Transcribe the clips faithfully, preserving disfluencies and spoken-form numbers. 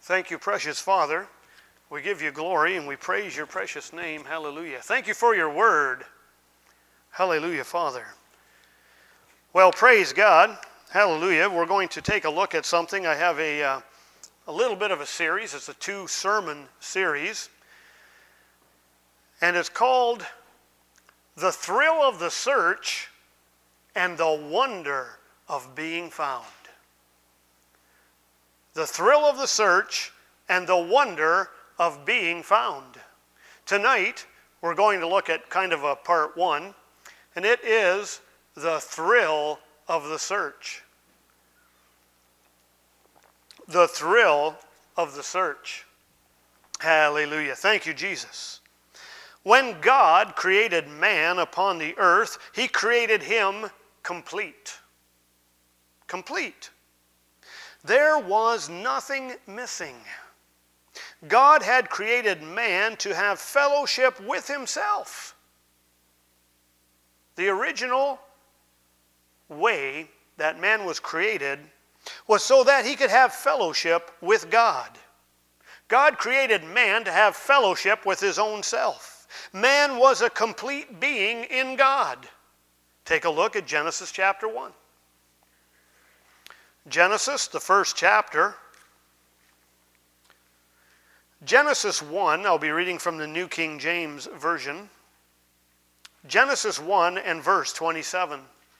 Thank you, precious Father. We give you glory and we praise your precious name. Hallelujah. Thank you for your word. Hallelujah, Father. Well, praise God. Hallelujah. We're going to take a look at something. I have a, uh, a little bit of a series. It's a two-sermon series. And it's called The Thrill of the Search and the Wonder of Being Found. The thrill of the search and the wonder of being found. Tonight, we're going to look at kind of a part one, and it is the thrill of the search. The thrill of the search. Hallelujah. Thank you, Jesus. When God created man upon the earth, he created him complete. Complete. There was nothing missing. God had created man to have fellowship with himself. The original way that man was created was so that he could have fellowship with God. God created man to have fellowship with his own self. Man was a complete being in God. Take a look at Genesis chapter one. Genesis, the first chapter. Genesis one, I'll be reading from the New King James Version. Genesis one and verse twenty-seven.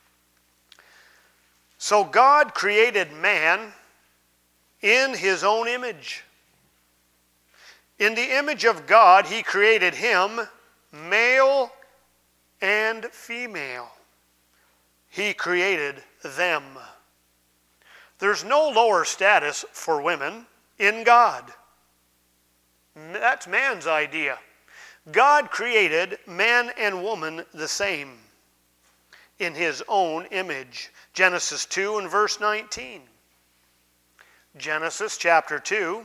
So God created man in his own image. In the image of God, he created him, male and female. He created them. There's no lower status for women in God. That's man's idea. God created man and woman the same in his own image. Genesis two and verse nineteen. Genesis chapter two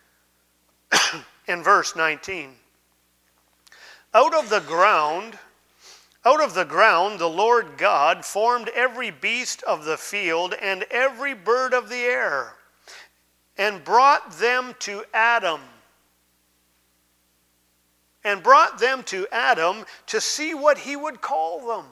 and verse nineteen. Out of the ground Out of the ground the Lord God formed every beast of the field and every bird of the air, and brought them to Adam. And brought them to Adam to see what he would call them.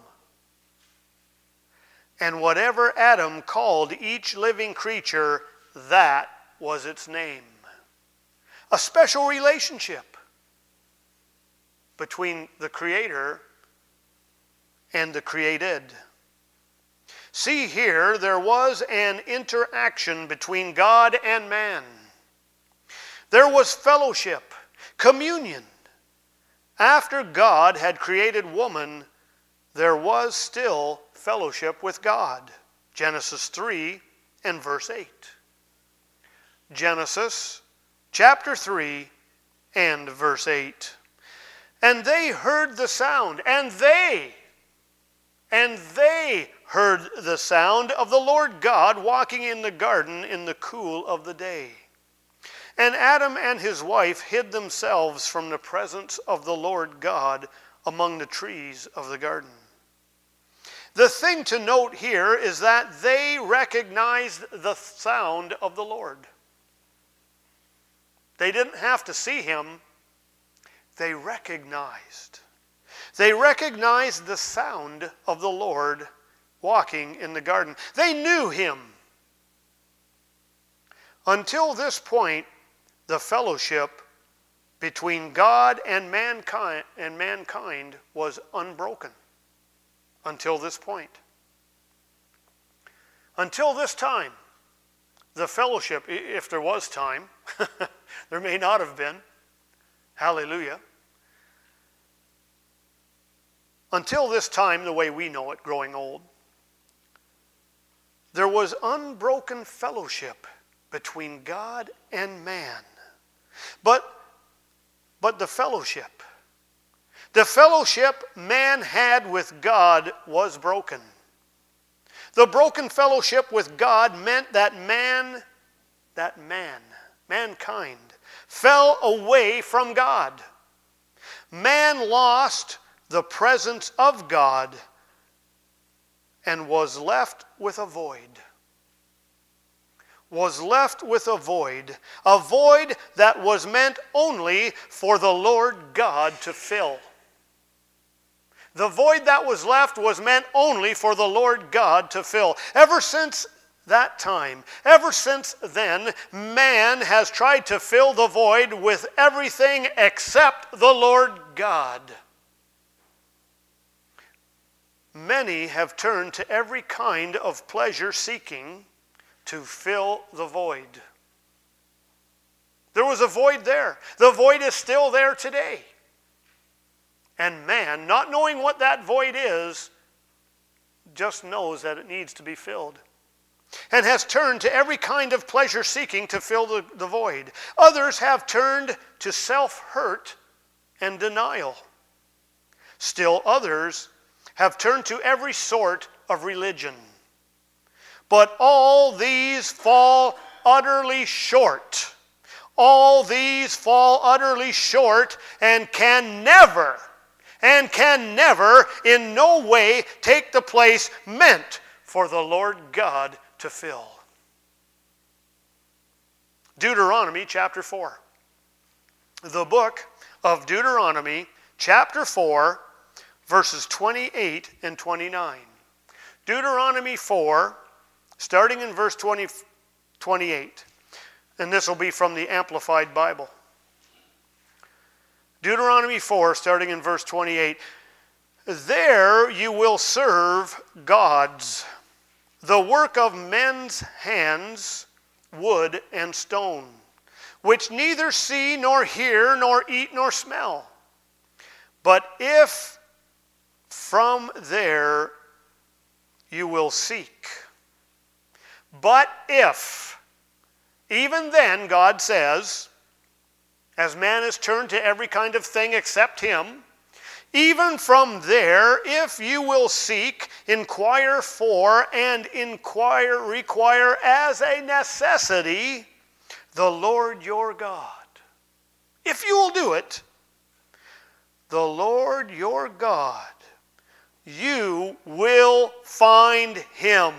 And whatever Adam called each living creature, that was its name. A special relationship between the Creator and the created. See here, there was an interaction between God and man. There was fellowship, communion. After God had created woman, there was still fellowship with God. Genesis three and verse eight. Genesis chapter three and verse eight. And they heard the sound, and they And they heard the sound of the Lord God walking in the garden in the cool of the day. And Adam and his wife hid themselves from the presence of the Lord God among the trees of the garden. The thing to note here is that they recognized the sound of the Lord. They didn't have to see him. They recognized. They recognized the sound of the Lord walking in the garden. They knew him. Until this point, the fellowship between God and mankind and mankind was unbroken. Until this point. Until this time, the fellowship, if there was time, there may not have been. Hallelujah. Until this time, the way we know it, growing old, there was unbroken fellowship between God and man. But, but the fellowship, the fellowship man had with God was broken. The broken fellowship with God meant that man, that man, mankind, fell away from God. Man lost the presence of God and was left with a void. was left with a void, a void that was meant only for the Lord God to fill. The void that was left was meant only for the Lord God to fill. Ever since that time, ever since then, man has tried to fill the void with everything except the Lord God. Many have turned to every kind of pleasure seeking to fill the void. There was a void there. The void is still there today. And man, not knowing what that void is, just knows that it needs to be filled, and has turned to every kind of pleasure seeking to fill the, the void. Others have turned to self-hurt and denial. Still others have turned to every sort of religion. But all these fall utterly short. All these fall utterly short and can never, and can never in no way take the place meant for the Lord God to fill. Deuteronomy chapter four. The book of Deuteronomy chapter four, verses twenty-eight and twenty-nine. Deuteronomy four, starting in verse twenty, twenty-eight. And this will be from the Amplified Bible. Deuteronomy four, starting in verse twenty-eight. There you will serve gods, the work of men's hands, wood and stone, which neither see nor hear nor eat nor smell. But if from there you will seek. But if, even then, God says, as man has turned to every kind of thing except him, even from there, if you will seek, inquire for, and inquire, require as a necessity, the Lord your God. If you will do it, the Lord your God, you will find him.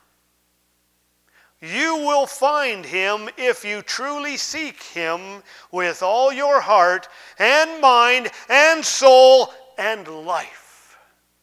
You will find him if you truly seek him with all your heart and mind and soul and life.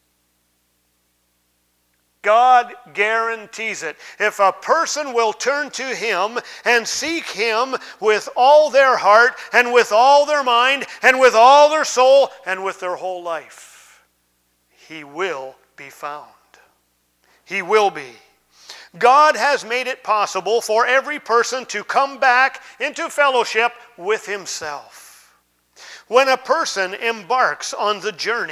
God guarantees it. If a person will turn to him and seek him with all their heart and with all their mind and with all their soul and with their whole life, he will be found. He will be. God has made it possible for every person to come back into fellowship with himself. When a person embarks on the journey,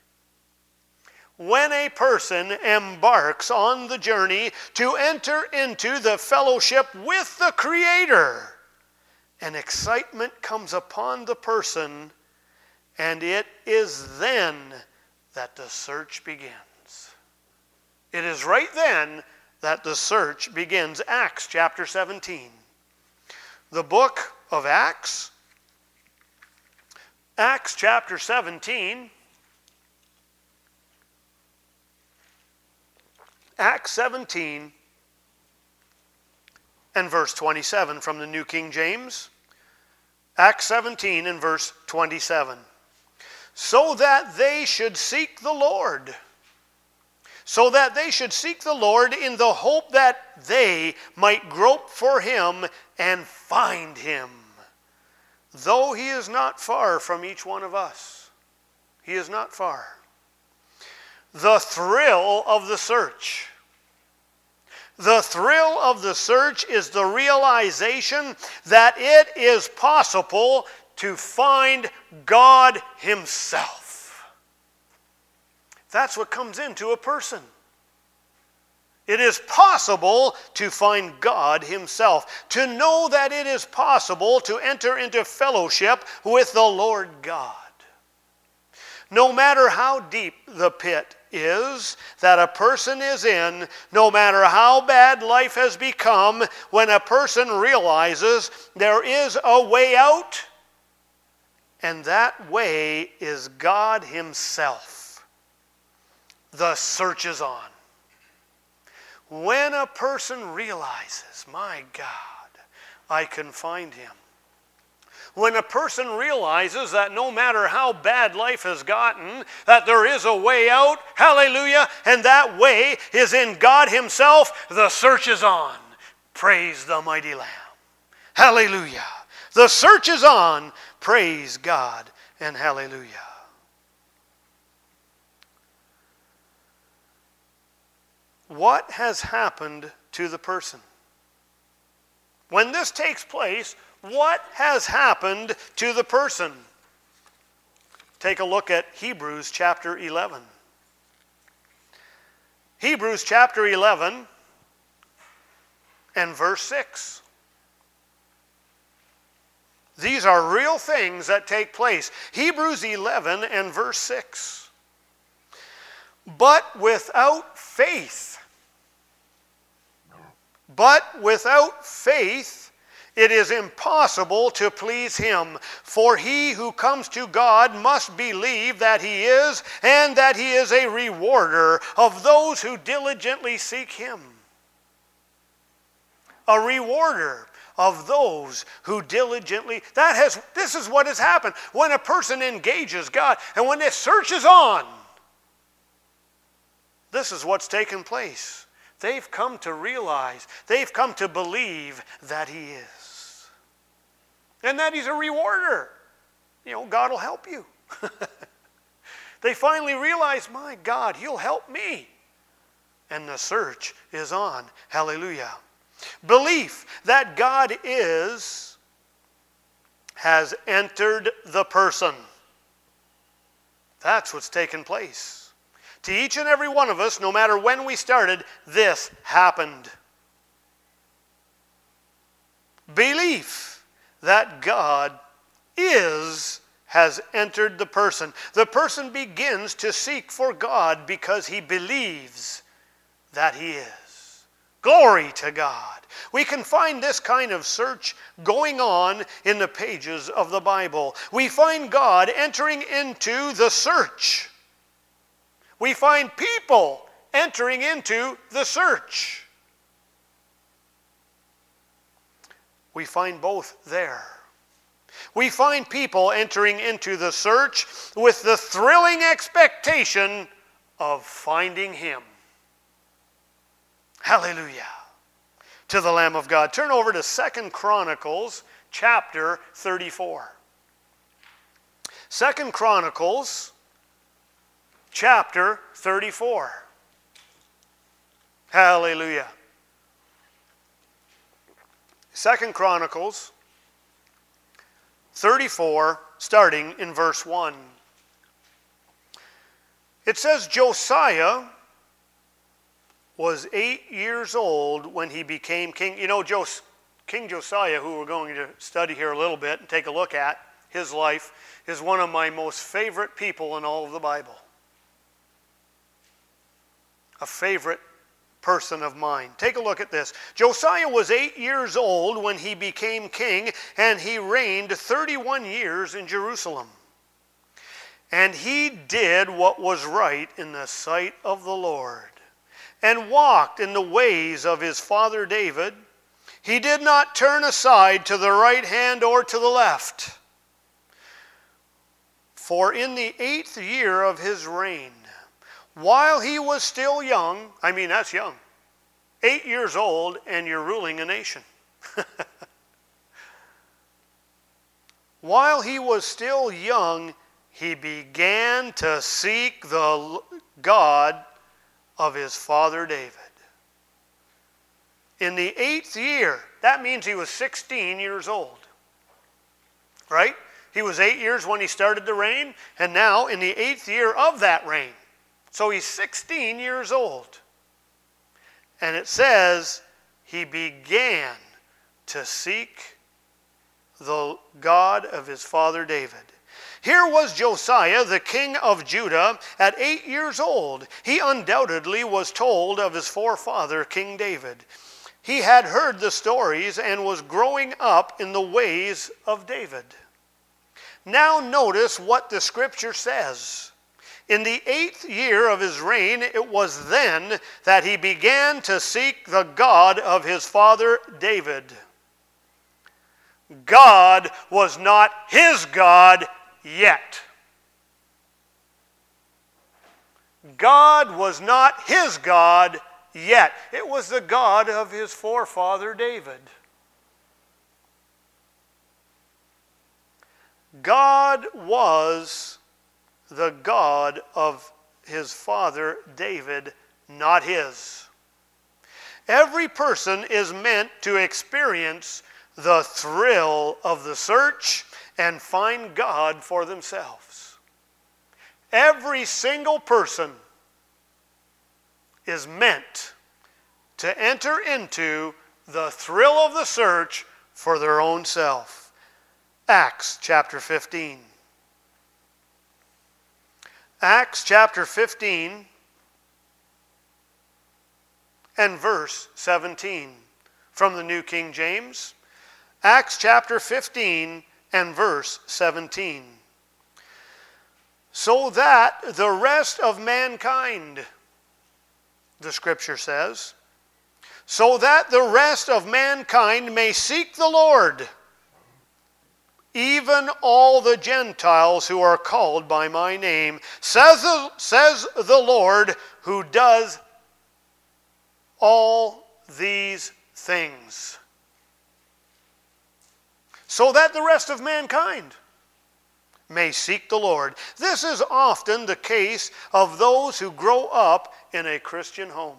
when a person embarks on the journey to enter into the fellowship with the Creator, an excitement comes upon the person, and it is then that the search begins. It is right then that the search begins. Acts chapter seventeen. The book of Acts, Acts chapter seventeen. Acts seventeen and verse twenty-seven from the New King James. Acts seventeen and verse twenty-seven. So that they should seek the Lord. So that they should seek the Lord in the hope that they might grope for him and find him. Though he is not far from each one of us. He is not far. The thrill of the search. The thrill of the search is the realization that it is possible to find God himself. That's what comes into a person. It is possible to find God himself, to know that it is possible to enter into fellowship with the Lord God. No matter how deep the pit is that a person is in, no matter how bad life has become, when a person realizes there is a way out, and that way is God himself, the search is on. When a person realizes, my God, I can find him. When a person realizes that no matter how bad life has gotten, that there is a way out, hallelujah, and that way is in God himself, the search is on. Praise the mighty Lamb. Hallelujah. The search is on. Praise God and hallelujah. What has happened to the person? When this takes place, what has happened to the person? Take a look at Hebrews chapter eleven. Hebrews chapter eleven and verse six. These are real things that take place. Hebrews eleven and verse six. But without faith, but without faith, it is impossible to please him. For he who comes to God must believe that he is, and that he is a rewarder of those who diligently seek him. A rewarder of those who diligently, that has, this is what has happened. When a person engages God, and when this search is on, this is what's taken place. They've come to realize, they've come to believe that he is. And that he's a rewarder. You know, God will help you. They finally realize, my God, he'll help me. And the search is on. Hallelujah. Belief that God is has entered the person. That's what's taken place. To each and every one of us, no matter when we started, this happened. Belief that God is has entered the person. The person begins to seek for God because he believes that he is. Glory to God. We can find this kind of search going on in the pages of the Bible. We find God entering into the search. We find people entering into the search. We find both there. We find people entering into the search with the thrilling expectation of finding him. Hallelujah. To the Lamb of God. Turn over to Second Chronicles chapter thirty-four. Second Chronicles chapter thirty-four. Hallelujah. Second Chronicles thirty-four, starting in verse one. It says, Josiah was eight years old when he became king. You know, Jos- King Josiah, who we're going to study here a little bit and take a look at, his life, is one of my most favorite people in all of the Bible. A favorite person of mine. Take a look at this. Josiah was eight years old when he became king, and he reigned thirty-one years in Jerusalem. And he did what was right in the sight of the Lord, and walked in the ways of his father David. He did not turn aside to the right hand or to the left. For in the eighth year of his reign, while he was still young, I mean, that's young, eight years old, and you're ruling a nation. While he was still young, he began to seek the God of his father David. In the eighth year, that means he was sixteen years old. Right? He was eight years when he started to reign, and now in the eighth year of that reign. So he's sixteen years old. And it says he began to seek the God of his father David. Here was Josiah, the king of Judah, at eight years old. He undoubtedly was told of his forefather, King David. He had heard the stories and was growing up in the ways of David. Now notice what the scripture says. In the eighth year of his reign, it was then that he began to seek the God of his father David. God was not his God yet. God was not his God yet. It was the God of his forefather David. God was the God of his father David, not his. Every person is meant to experience the thrill of the search and find God for themselves. Every single person is meant to enter into the thrill of the search for their own self. Acts chapter fifteen. Acts chapter fifteen and verse seventeen from the New King James. Acts chapter fifteen and verse seventeen. So that the rest of mankind, the scripture says, so that the rest of mankind may seek the Lord, even all the Gentiles who are called by my name, says the, says the Lord, who does all these things. So that the rest of mankind may seek the Lord. This is often the case of those who grow up in a Christian home.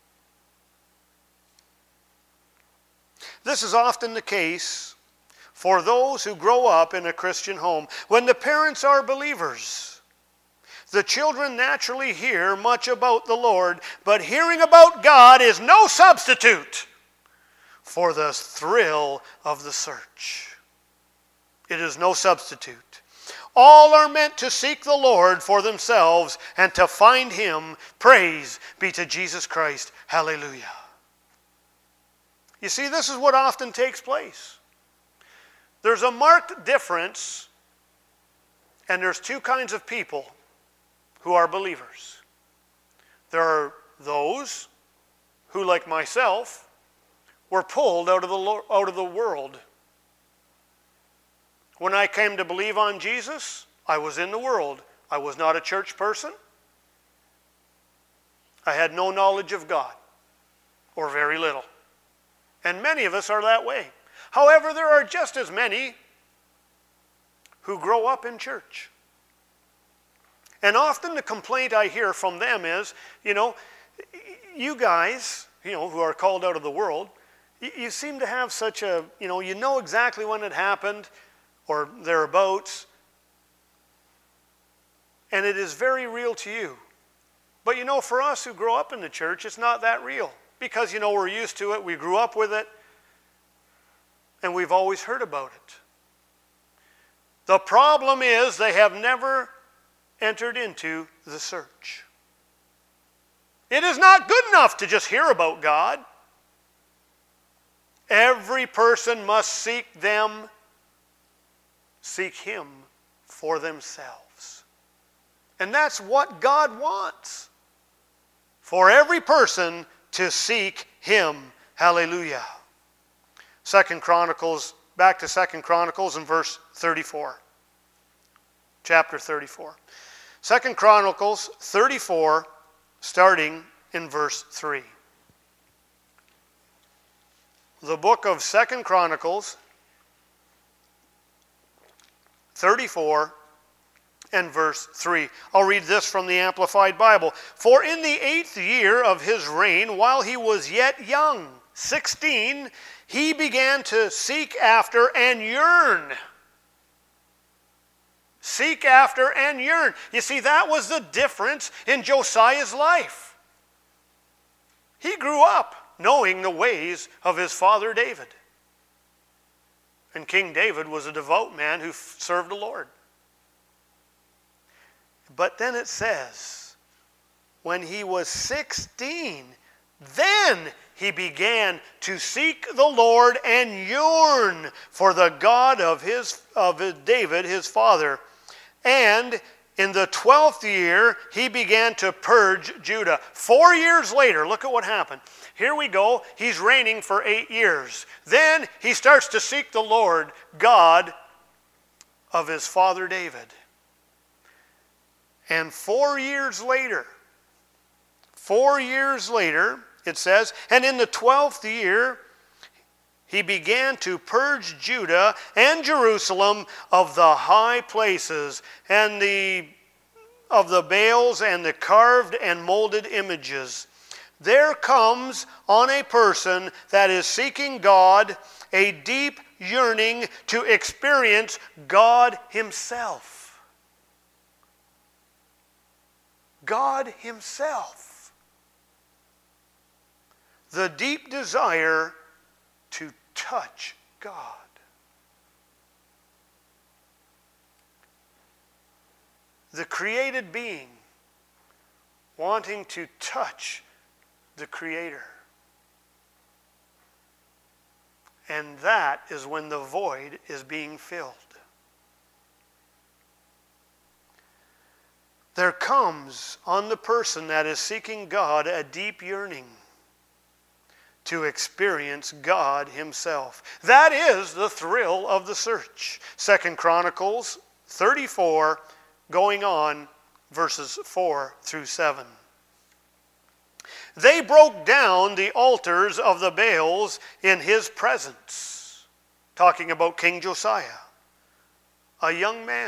This is often the case for those who grow up in a Christian home. When the parents are believers, the children naturally hear much about the Lord, but hearing about God is no substitute for the thrill of the search. It is no substitute. All are meant to seek the Lord for themselves and to find Him. Praise be to Jesus Christ. Hallelujah. You see, this is what often takes place. There's a marked difference, and there's two kinds of people who are believers. There are those who, like myself, were pulled out of the, out of the world. When I came to believe on Jesus, I was in the world. I was not a church person. I had no knowledge of God, or very little. And many of us are that way. However, there are just as many who grow up in church. And often the complaint I hear from them is, you know, you guys, you know, who are called out of the world, you, you seem to have such a, you know, you know exactly when it happened, or thereabouts, and it is very real to you. But you know, for us who grow up in the church, it's not that real. Because, you know, we're used to it, we grew up with it, and we've always heard about it. The problem is they have never entered into the search. It is not good enough to just hear about God. Every person must seek them Seek Him for themselves. And that's what God wants. For every person to seek Him. Hallelujah. Second Chronicles, back to Second Chronicles in verse thirty-four. Chapter thirty-four. Second Chronicles thirty-four, starting in verse three. The book of Second Chronicles thirty-four and verse three. I'll read this from the Amplified Bible. For in the eighth year of his reign, while he was yet young, sixteen, he began to seek after and yearn. Seek after and yearn. You see, that was the difference in Josiah's life. He grew up knowing the ways of his father David. And King David was a devout man who served the Lord. But then it says, when he was sixteen, then he began to seek the Lord and yearn for the God of his of David, his father. And in the twelfth year, he began to purge Judah. Four years later, look at what happened. Here we go. He's reigning for eight years. Then he starts to seek the Lord, God of his father David. And four years later, four years later, it says, and in the twelfth year, he began to purge Judah and Jerusalem of the high places and the of the Baals and the carved and molded images. There comes on a person that is seeking God a deep yearning to experience God himself. God himself. The deep desire to touch God. The created being wanting to touch the Creator. And that is when the void is being filled. There comes on the person that is seeking God a deep yearning to experience God himself. That is the thrill of the search. Second Chronicles thirty-four, going on, verses four through seven. They broke down the altars of the Baals in his presence. Talking about King Josiah, a young man.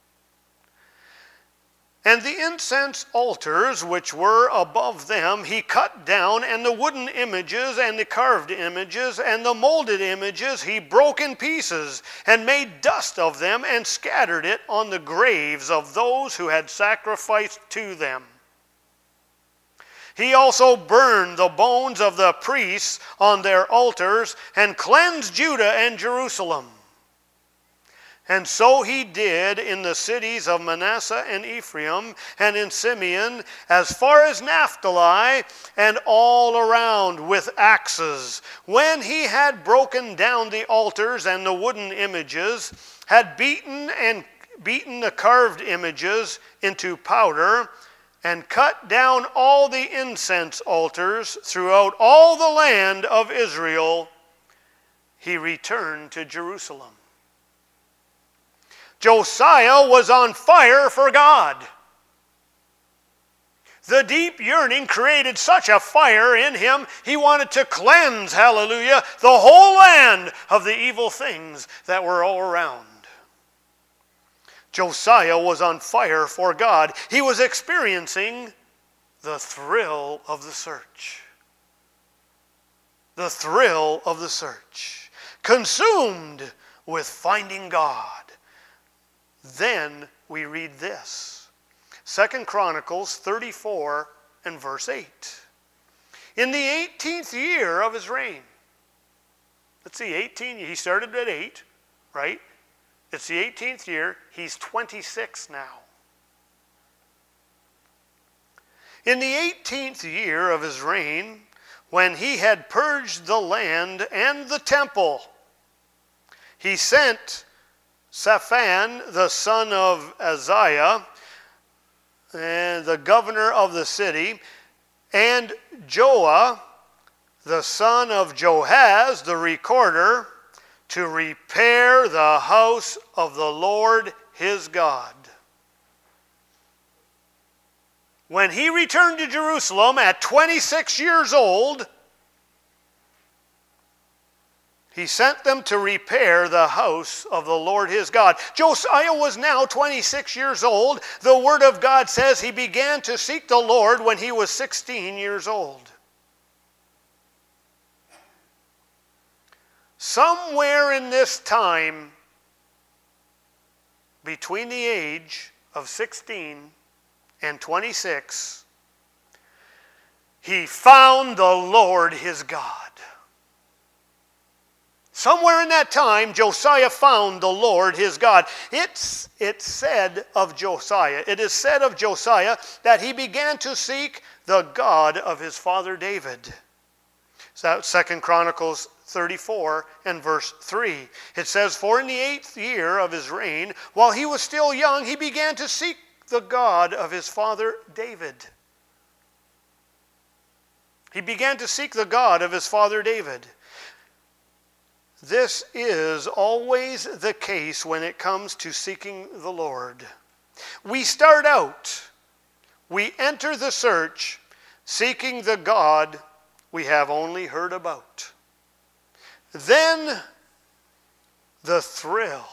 And the incense altars which were above them he cut down, and the wooden images and the carved images and the molded images he broke in pieces, and made dust of them, and scattered it on the graves of those who had sacrificed to them. He also burned the bones of the priests on their altars, and cleansed Judah and Jerusalem. And so he did in the cities of Manasseh and Ephraim, and in Simeon, as far as Naphtali, and all around with axes. When he had broken down the altars and the wooden images, had beaten and beaten the carved images into powder, and cut down all the incense altars throughout all the land of Israel, he returned to Jerusalem. Josiah was on fire for God. The deep yearning created such a fire in him, he wanted to cleanse, hallelujah, the whole land of the evil things that were all around. Josiah was on fire for God. He was experiencing the thrill of the search. The thrill of the search. Consumed with finding God. Then we read this. Second Chronicles thirty-four and verse eight. In the eighteenth year of his reign. Let's see, eighteen, he started at eight, right? It's the eighteenth year. He's twenty-six now. In the eighteenth year of his reign, when he had purged the land and the temple, he sent Shaphan, the son of Azariah, and the governor of the city, and Joah, the son of Joahaz, the recorder, to repair the house of the Lord his God. When he returned to Jerusalem at twenty-six years old, he sent them to repair the house of the Lord his God. Josiah was now twenty-six years old. The Word of God says he began to seek the Lord when he was sixteen years old. Somewhere in this time, between the age of sixteen and twenty-six, he found the Lord his God. Somewhere in that time, Josiah found the Lord his God. It's, it's said of Josiah, it is said of Josiah that he began to seek the God of his father David. So Second Chronicles thirty-four and verse three. It says, for in the eighth year of his reign, while he was still young, he began to seek the God of his father David. He began to seek the God of his father David. This is always the case when it comes to seeking the Lord. We start out, we enter the search, seeking the God we have only heard about. Then the thrill.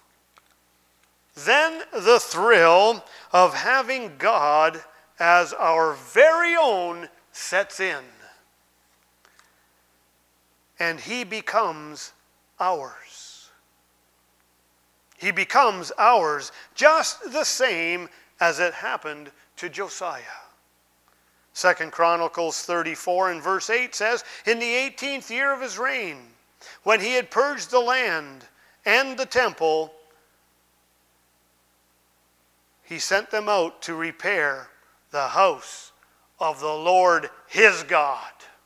Then the thrill of having God as our very own sets in. And he becomes ours. He becomes ours just the same as it happened to Josiah. Second Chronicles thirty-four and verse eight says, in the eighteenth year of his reign, when he had purged the land and the temple, he sent them out to repair the house of the Lord his God.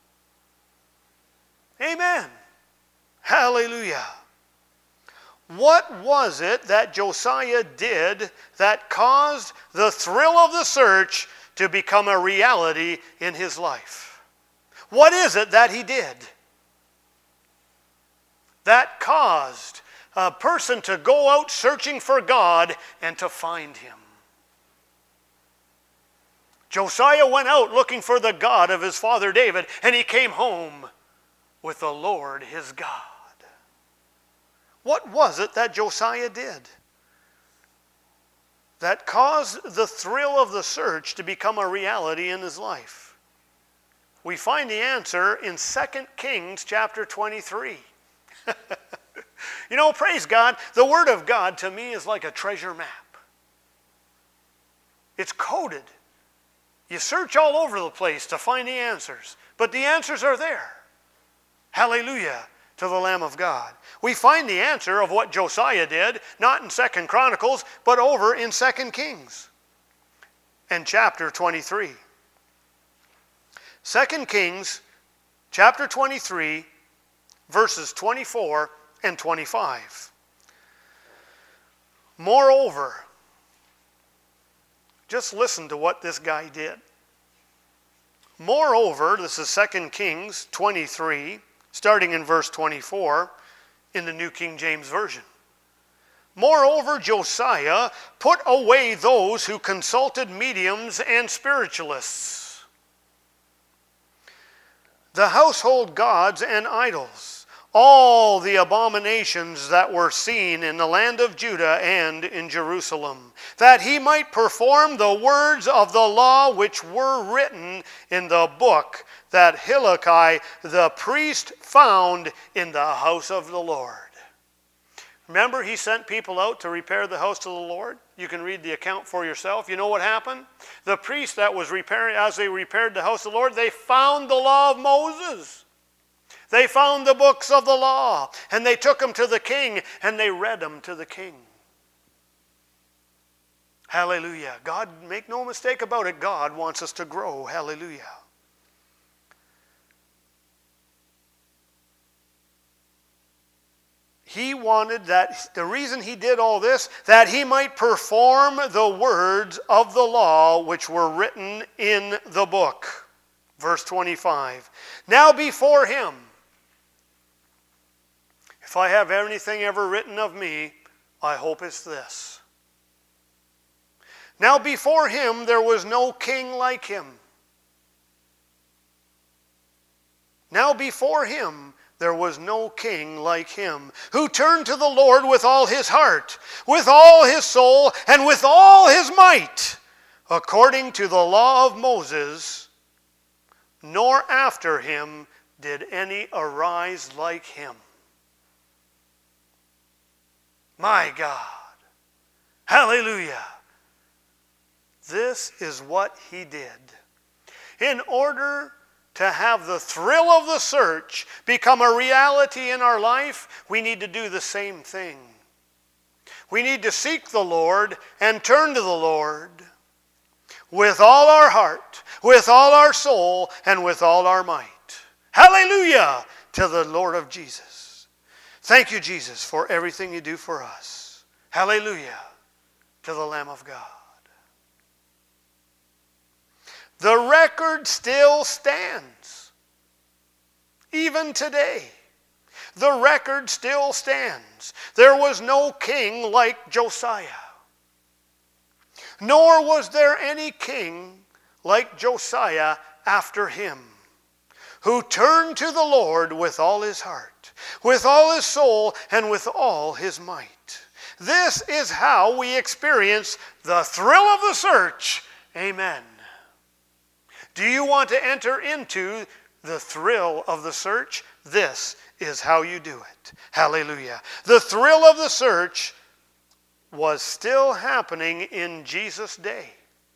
Amen. Hallelujah. What was it that Josiah did that caused the thrill of the search to become a reality in his life? What is it that he did that caused a person to go out searching for God and to find him? Josiah went out looking for the God of his father David, and he came home with the Lord his God. What was it that Josiah did that caused the thrill of the search to become a reality in his life? We find the answer in Second Kings chapter twenty-three. You know, praise God, the Word of God to me is like a treasure map. It's coded. You search all over the place to find the answers, but the answers are there. Hallelujah to the Lamb of God. We find the answer of what Josiah did, not in Second Chronicles, but over in Second Kings and chapter twenty-three. Second Kings chapter twenty-three, verses twenty-four and twenty-five. Moreover, just listen to what this guy did. Moreover, this is Second Kings twenty-three, starting in verse twenty-four in the New King James Version. Moreover, Josiah put away those who consulted mediums and spiritualists, the household gods and idols, all the abominations that were seen in the land of Judah and in Jerusalem, that he might perform the words of the law which were written in the book that Hilkiah the priest found in the house of the Lord. Remember, he sent people out to repair the house of the Lord? You can read the account for yourself. You know what happened? The priest that was repairing, as they repaired the house of the Lord, they found the law of Moses. They found the books of the law, and they took them to the king, and they read them to the king. Hallelujah. God, make no mistake about it, God wants us to grow. Hallelujah. He wanted that, the reason he did all this, that he might perform the words of the law which were written in the book. Verse twenty-five. Now before him, if I have anything ever written of me, I hope it's this. Now before him there was no king like him. Now before him there was no king like him, who turned to the Lord with all his heart, with all his soul, and with all his might, according to the law of Moses, nor after him did any arise like him. My God. Hallelujah. This is what he did. In order to have the thrill of the search become a reality in our life, we need to do the same thing. We need to seek the Lord and turn to the Lord with all our heart, with all our soul, and with all our might. Hallelujah to the Lord of Jesus. Thank you, Jesus, for everything you do for us. Hallelujah to the Lamb of God. The record still stands. Even today, the record still stands. There was no king like Josiah. Nor was there any king like Josiah after him, who turned to the Lord with all his heart, with all his soul, and with all his might. This is how we experience the thrill of the search. Amen. Do you want to enter into the thrill of the search? This is how you do it. Hallelujah. The thrill of the search was still happening in Jesus' day.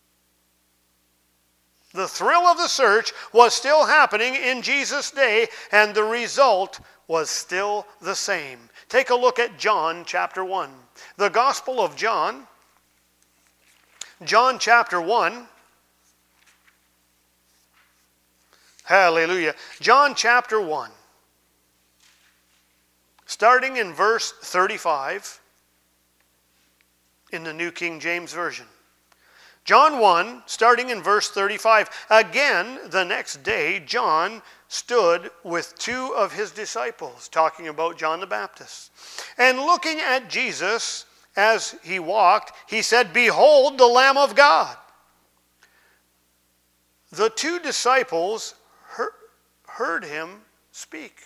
The thrill of the search was still happening in Jesus' day, and the result was still the same. Take a look at John chapter one. The Gospel of John, John chapter one. Hallelujah. John chapter one. Starting in verse thirty-five in the New King James Version. John one, starting in verse thirty-five. Again, the next day, John stood with two of his disciples, talking about John the Baptist. And looking at Jesus as he walked, he said, "Behold the Lamb of God." The two disciples heard, heard him speak.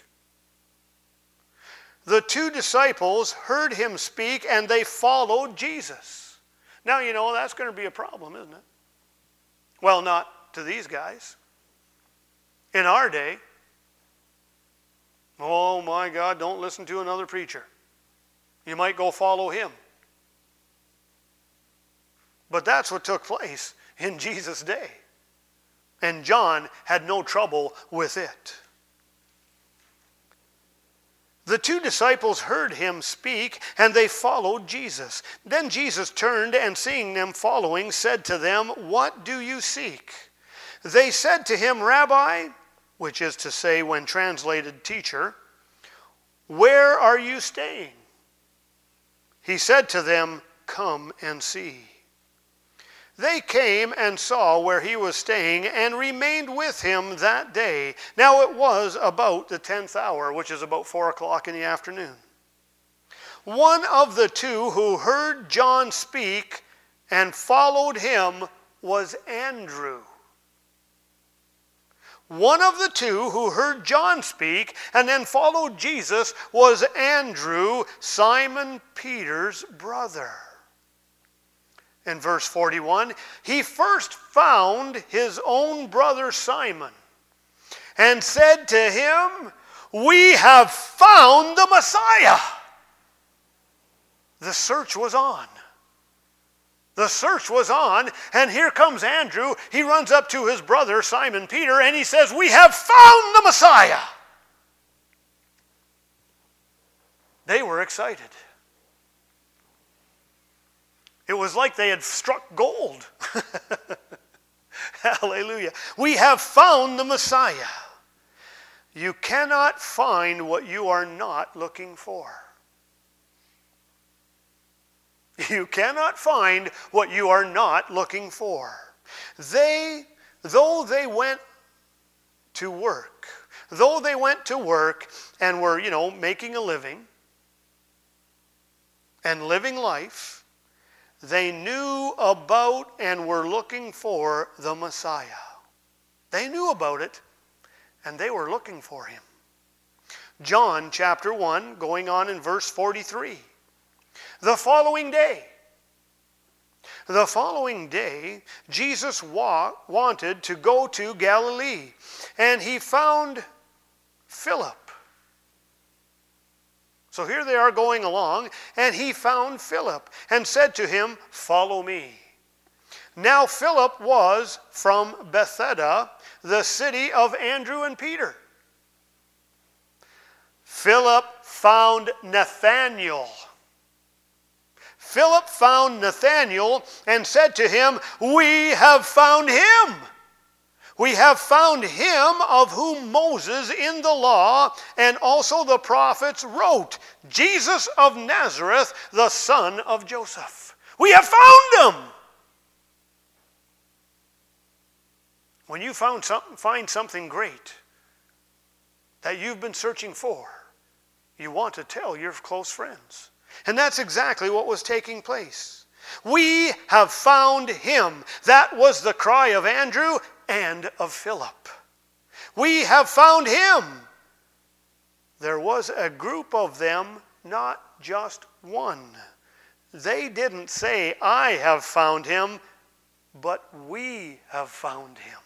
The two disciples heard him speak, and they followed Jesus. Now, you know, that's going to be a problem, isn't it? Well, not to these guys. In our day, oh my God, don't listen to another preacher. You might go follow him. But that's what took place in Jesus' day. And John had no trouble with it. The two disciples heard him speak, and they followed Jesus. Then Jesus turned, and seeing them following, said to them, "What do you seek?" They said to him, "Rabbi," which is to say, when translated, teacher, "where are you staying?" He said to them, "Come and see." They came and saw where he was staying, and remained with him that day. Now it was about the tenth hour, which is about four o'clock in the afternoon. One of the two who heard John speak and followed him was Andrew. One of the two who heard John speak and then followed Jesus was Andrew, Simon Peter's brother. In verse forty-one, he first found his own brother Simon and said to him, "We have found the Messiah." The search was on. The search was on, and here comes Andrew. He runs up to his brother Simon Peter, and he says, "We have found the Messiah." They were excited. It was like they had struck gold. Hallelujah. We have found the Messiah. You cannot find what you are not looking for. You cannot find what you are not looking for. They, though they went to work, though they went to work and were, you know, making a living and living life, they knew about and were looking for the Messiah. They knew about it, and they were looking for him. John chapter one, going on in verse forty-three. The following day, the following day, Jesus wa- wanted to go to Galilee, and he found Philip. So here they are going along, and he found Philip and said to him, "Follow me." Now Philip was from Bethsaida, the city of Andrew and Peter. Philip found Nathanael. Philip found Nathanael and said to him, "We have found him. We have found him of whom Moses in the law and also the prophets wrote, Jesus of Nazareth, the son of Joseph." We have found him. When you found something, find something great that you've been searching for, you want to tell your close friends. And that's exactly what was taking place. We have found him. That was the cry of Andrew and of Philip. We have found him. There was a group of them, not just one. They didn't say, I have found him, but we have found him.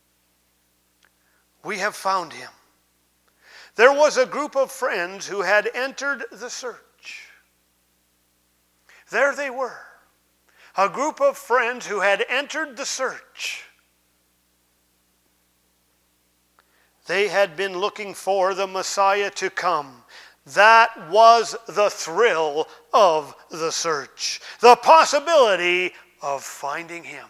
We have found him. There was a group of friends who had entered the search. There they were. A group of friends who had entered the search. They had been looking for the Messiah to come. That was the thrill of the search. The possibility of finding him.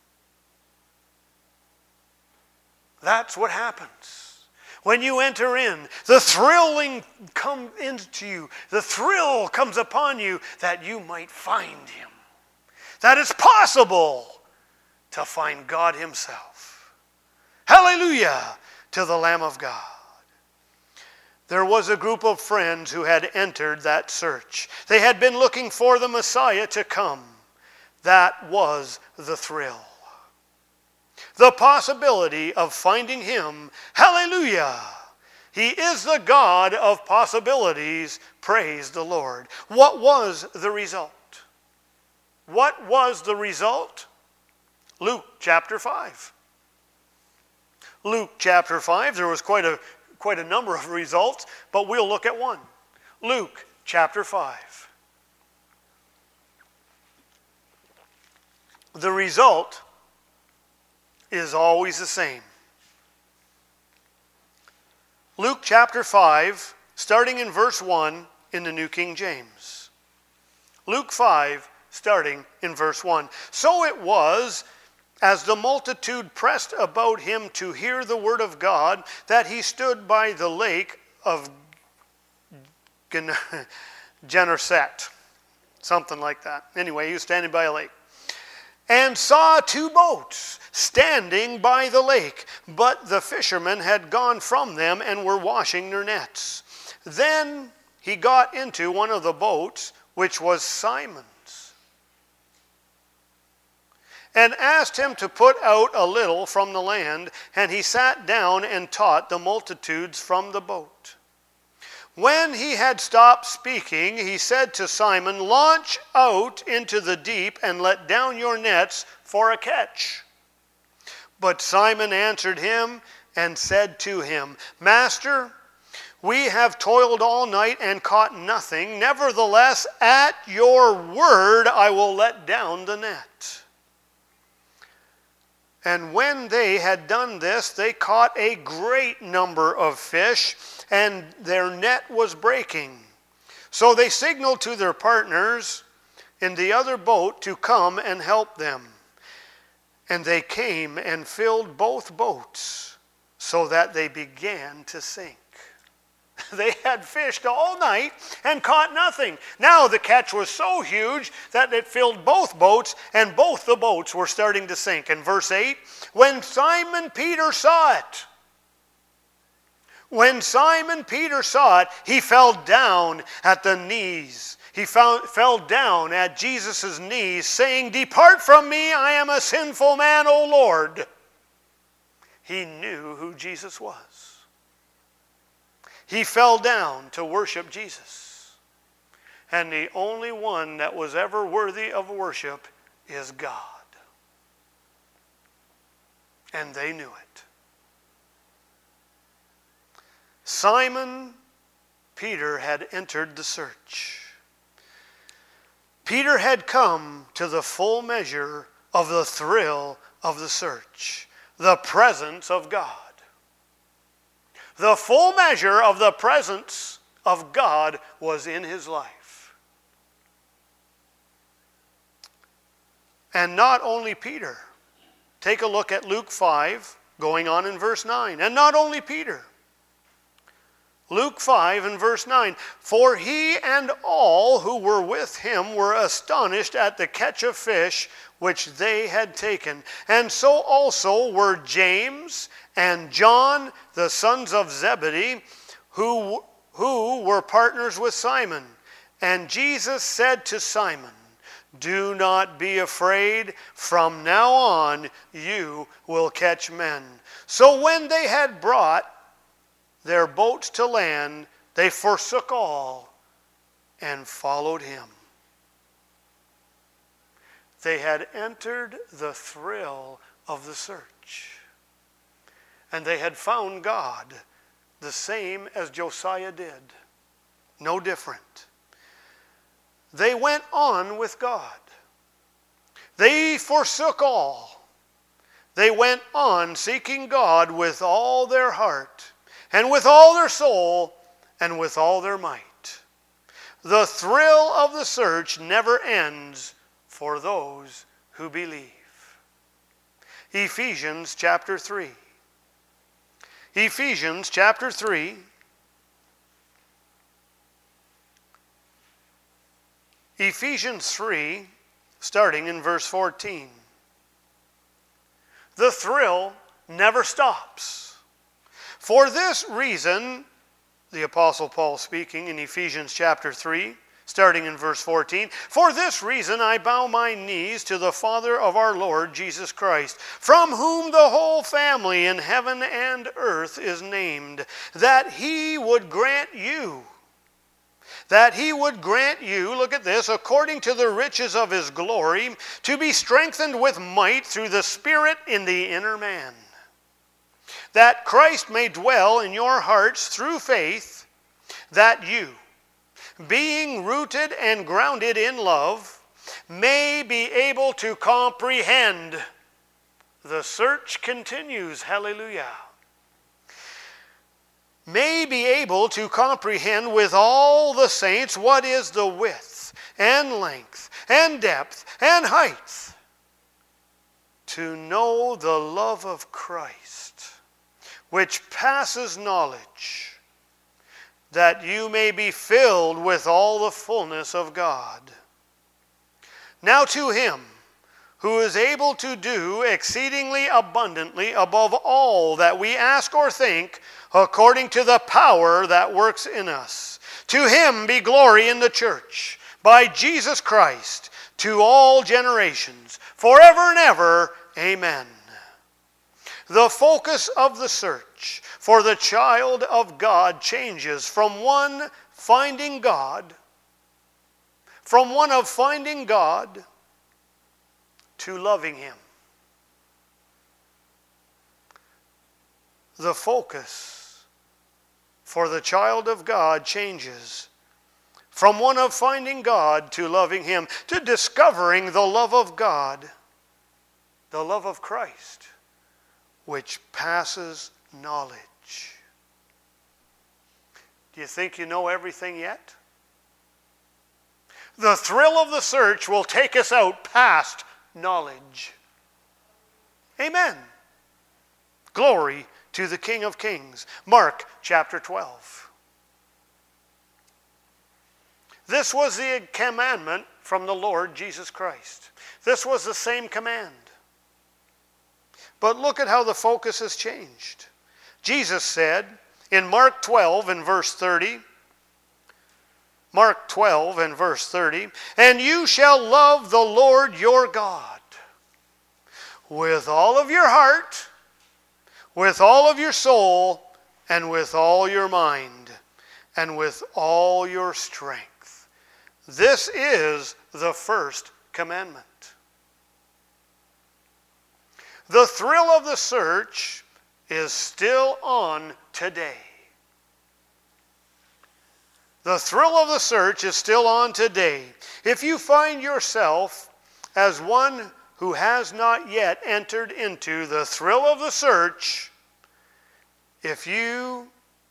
That's what happens. When you enter in, the thrilling comes into you. The thrill comes upon you that you might find him. That it's possible to find God himself. Hallelujah to the Lamb of God. There was a group of friends who had entered that search. They had been looking for the Messiah to come. That was the thrill. The possibility of finding him. Hallelujah! He is the God of possibilities. Praise the Lord. What was the result? What was the result? Luke chapter five. Luke chapter five, there was quite a, quite a number of results, but we'll look at one. Luke chapter five. The result is always the same. Luke chapter five, starting in verse one in the New King James. Luke five, starting in verse one. So it was, as the multitude pressed about him to hear the word of God, that he stood by the lake of Gennesaret. Something like that. Anyway, he was standing by a lake. And saw two boats standing by the lake, but the fishermen had gone from them and were washing their nets. Then he got into one of the boats, which was Simon's, and asked him to put out a little from the land, and he sat down and taught the multitudes from the boat. When he had stopped speaking, he said to Simon, launch out into the deep and let down your nets for a catch. But Simon answered him and said to him, Master, we have toiled all night and caught nothing. Nevertheless, at your word I will let down the net. And when they had done this, they caught a great number of fish, and their net was breaking. So they signaled to their partners in the other boat to come and help them. And they came and filled both boats, so that they began to sink. They had fished all night and caught nothing. Now the catch was so huge that it filled both boats, and both the boats were starting to sink. In verse eight, when Simon Peter saw it, when Simon Peter saw it, he fell down at the knees. He fell, fell down at Jesus' knees, saying, Depart from me, I am a sinful man, O Lord. He knew who Jesus was. He fell down to worship Jesus. And the only one that was ever worthy of worship is God. And they knew it. Simon Peter had entered the search. Peter had come to the full measure of the thrill of the search, the presence of God. The full measure of the presence of God was in his life. And not only Peter. Take a look at Luke five, going on in verse nine. And not only Peter. Luke five and verse nine, for he and all who were with him were astonished at the catch of fish which they had taken. And so also were James and John, the sons of Zebedee, who, who were partners with Simon. And Jesus said to Simon, do not be afraid. From now on you will catch men. So when they had brought their boats to land, they forsook all and followed him. They had entered the thrill of the search. And they had found God the same as Josiah did. No different. They went on with God. They forsook all. They went on seeking God with all their heart, and with all their soul, and with all their might. The thrill of the search never ends for those who believe. Ephesians chapter three. Ephesians chapter three. Ephesians three, starting in verse fourteen. The thrill never stops. For this reason, the Apostle Paul speaking in Ephesians chapter three, starting in verse fourteen, for this reason I bow my knees to the Father of our Lord Jesus Christ, from whom the whole family in heaven and earth is named, that he would grant you, that he would grant you, look at this, according to the riches of his glory, to be strengthened with might through the Spirit in the inner man, that Christ may dwell in your hearts through faith, that you, being rooted and grounded in love, may be able to comprehend. The search continues, hallelujah. May be able to comprehend with all the saints what is the width and length and depth and height, to know the love of Christ, which passes knowledge, that you may be filled with all the fullness of God. Now to him who is able to do exceedingly abundantly above all that we ask or think, according to the power that works in us. To him be glory in the church, by Jesus Christ, to all generations, forever and ever. Amen. The focus of the search for the child of God changes from one finding God, from one of finding God to loving him. The focus for the child of God changes from one of finding God to loving him, to discovering the love of God, the love of Christ, which passes knowledge. Do you think you know everything yet? The thrill of the search will take us out past knowledge. Amen. Glory to the King of Kings. Mark chapter twelve. This was the commandment from the Lord Jesus Christ. This was the same command. But look at how the focus has changed. Jesus said in Mark twelve and verse thirty, Mark twelve and verse thirty, and you shall love the Lord your God with all of your heart, with all of your soul, and with all your mind, and with all your strength. This is the first commandment. The thrill of the search is still on today. The thrill of the search is still on today. If you find yourself as one who has not yet entered into the thrill of the search, if you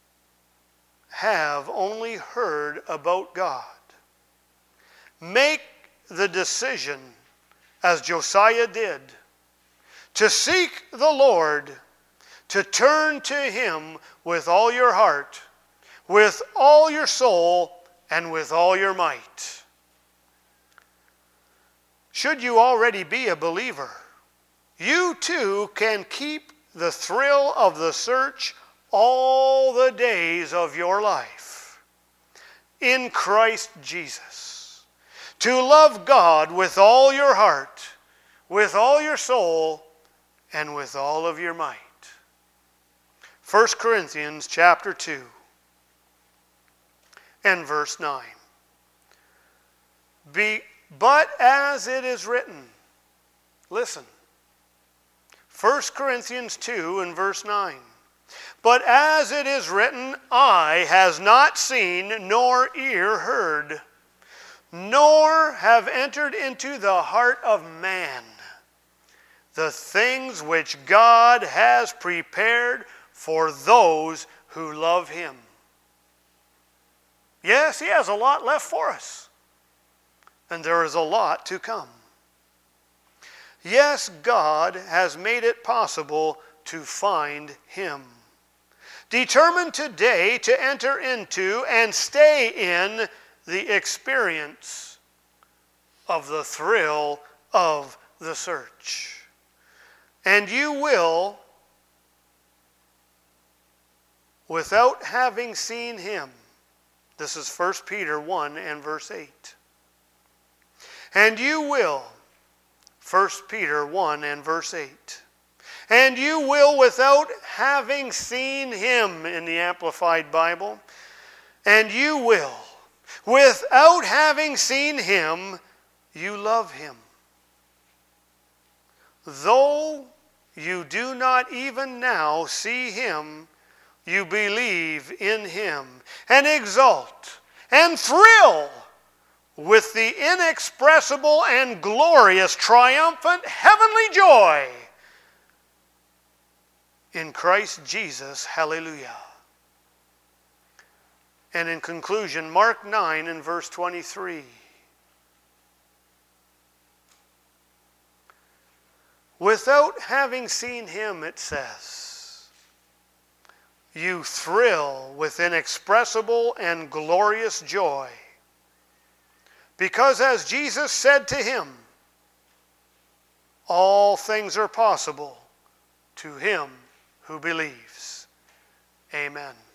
have only heard about God, make the decision, as Josiah did, to seek the Lord, to turn to him with all your heart, with all your soul and with all your might. Should you already be a believer, you too can keep the thrill of the search all the days of your life in Christ Jesus. To love God with all your heart, with all your soul, and with all of your might. First Corinthians chapter two and verse nine. Be, but as it is written, listen, First Corinthians two and verse nine. But as it is written, eye has not seen, nor ear heard, nor have entered into the heart of man the things which God has prepared for those who love him. Yes, he has a lot left for us, and there is a lot to come. Yes, God has made it possible to find him. Determine today to enter into and stay in the experience of the thrill of the search. And you will, without having seen him, this is First Peter one and verse eight. And you will, First Peter one and verse eight. And you will, without having seen him, in the Amplified Bible, and you will, without having seen him, you love him. Though you do not even now see him, you believe in him and exult and thrill with the inexpressible and glorious, triumphant, heavenly joy in Christ Jesus. Hallelujah. And in conclusion, Mark nine and verse twenty-three. Without having seen him, it says, you thrill with inexpressible and glorious joy. Because as Jesus said to him, all things are possible to him who believes. Amen.